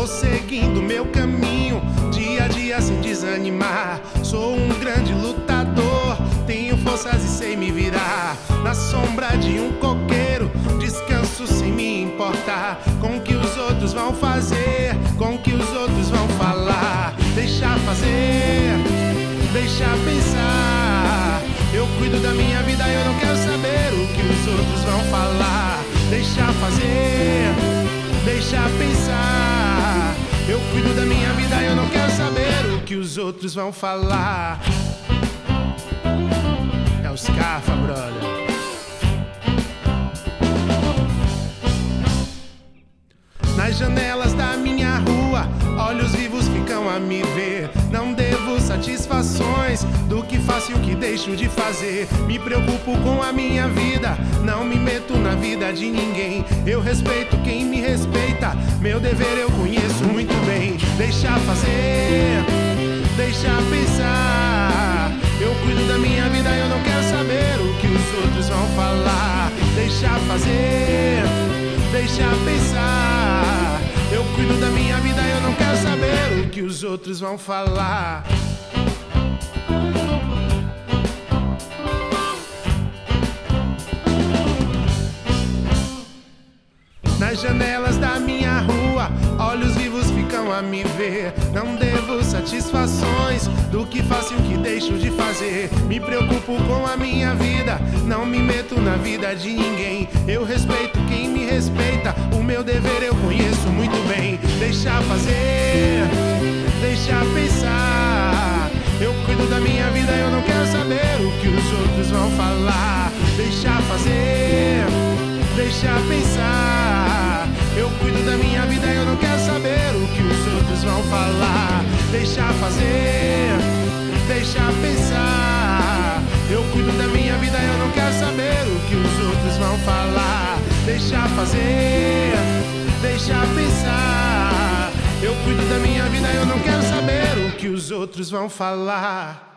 vou seguindo meu caminho, dia a dia sem desanimar. Sou um grande lutador, tenho forças e sei me virar. Na sombra de um coqueiro, descanso sem me importar com o que os outros vão fazer, com o que os outros vão falar. Deixa fazer, deixa pensar. Eu cuido da minha vida, eu não quero saber o que os outros vão falar. Deixa fazer, deixa pensar. Eu cuido da minha vida, eu não quero saber o que os outros vão falar. É os Scarfa, brother. Nas janelas da minha rua, olhos vivos ficam a me ver. Não devo satisfações do que faço e o que deixo de fazer. Me preocupo com a minha vida, não me meto na vida de ninguém. Eu respeito quem me respeita, meu dever eu conheço muito bem. Deixa fazer, deixa pensar. Eu cuido da minha vida, eu não quero saber o que os outros vão falar. Deixa fazer, deixa pensar. Eu cuido da minha vida, eu não quero saber o que os outros vão falar. Nas janelas da minha rua, olhos vivos ficam a me ver. Não devo satisfações do que faço e o que deixo de fazer. Me preocupo com a minha vida, não me meto na vida de ninguém. Eu respeito quem me respeita, o meu dever eu conheço muito bem. Deixa fazer, deixa pensar. Eu cuido da minha vida, eu não quero saber o que os outros vão falar. Deixa fazer, deixa pensar. Eu cuido da minha vida, eu não quero saber o que os outros vão falar. Deixa fazer, deixa pensar. Eu cuido da minha vida, eu não quero saber o que os outros vão falar. Deixa fazer, deixa pensar. Eu cuido da minha vida, eu não quero saber o que os outros vão falar.